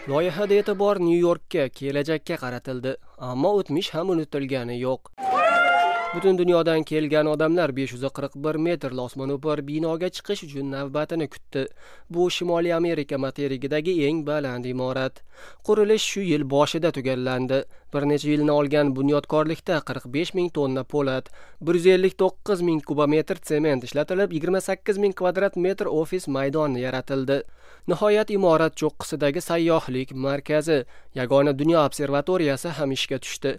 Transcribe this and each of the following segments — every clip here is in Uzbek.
Loyihada e'tibor Nyu-Yorkka, kelajakka qaratildi, ammo o'tmish ham unutilgani yo'q. Butun dunyodan kelgan odamlar 541 metrli osmono'par binoga chiqish uchun navbatini kutdi. Bu Shimoliy Amerika materigidagi eng baland imorat. Qurilish shu yil boshida tugallandi. Bir necha yilni olgan bunyodkorlikda 45 ming tonna po'lat, 159 ming kubometr sement ishlatilib, 28 ming kvadrat metr ofis maydoni yaratildi. Nihoyat imorat cho'qqisidagi sayyohlik markazi, yagona dunyo observatoriyasi ham ishga tushdi.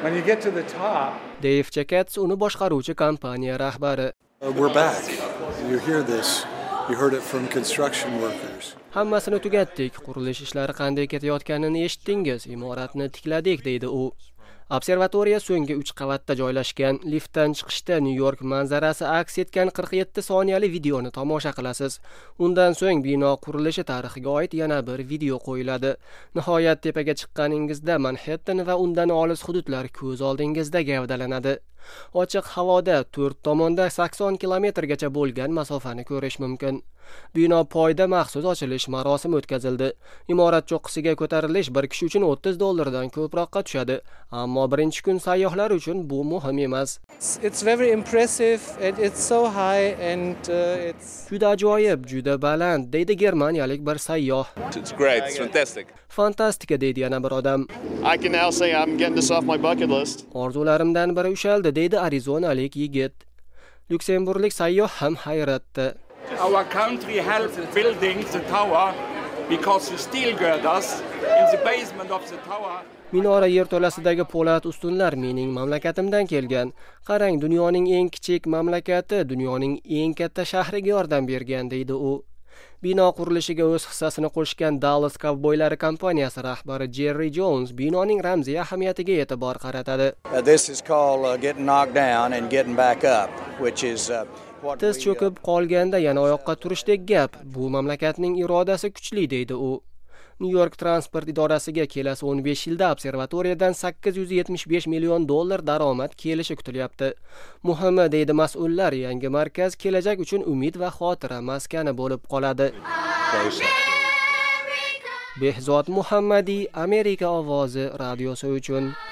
Dave Jacquets uni boshqaruvchi kompaniya rahbari. We're back. You hear this. You heard it from construction workers. Hammasini tugatdik, qurilish ishlari qanday ketayotganini eshitdingiz, imoratni tikladik, deydi u. Observatoriya so'nggi 3 qavatda joylashgan. Liftdan chiqishda Nyu-York manzarasi aks etgan 47 soniyali videoni tomosha qilasiz. Undan so'ng bino qurilishi tarixiga oid yana bir video qo'yiladi. Nihoyat tepaga chiqqaningizda Manhattan va undan olis hududlar ko'z oldingizda gavdalanadi. Ochiq havoda 4 tomonda 80 kilometrgacha bo'lgan masofani ko'rish mumkin. Bino poyida maxsus ochilish marosimi o'tkazildi. Imorat cho'qqisiga ko'tarilish bir kishi uchun $30 ko'proqqa tushadi, ammo birinchi kun sayyohlar uchun bu muhim emas. It's very impressive and it's so high and it's Juda ajoyib, juda baland, deydi germaniyalik bir sayyoh. It's great, it's fantastic. Fantastika, deydi yana bir odam. I can now say I'm getting this off my bucket list. Orzularimdan biri ushaldi, deydi arizonalik yigit. Lyuksemburglik sayyoh ham hayratda. Our country helped building the tower because the steel girders in the basement of the tower. Minora yerto'lasidagi po'lat ustunlar mening mamlakatimdan kelgan. Qarang, dunyoning eng kichik mamlakati dunyoning eng katta shahriga yordam bergan, deydi u. Bino qurilishiga o'z hissasini qo'shgan Dallas Cowboylari kompaniyasi rahbari Jerry Jones binoning ramziy ahamiyatiga e'tibor qaratadi. This is called getting knocked down and getting back up, which is Tiz cho'kib qolganda yana oyoqqa turishdek gap. Bu mamlakatning irodasi kuchli, deydi u. New-York transport idorasiga kelasi 15 yilda observatoriyadan $875 million daromad kelishi kutilyapti. Muhimi, deydi mas'ullar, yangi markaz kelajak uchun umid va xotira maskani bo'lib qoladi. Behzod Muhammadiy, Amerika ovozi radiosi uchun.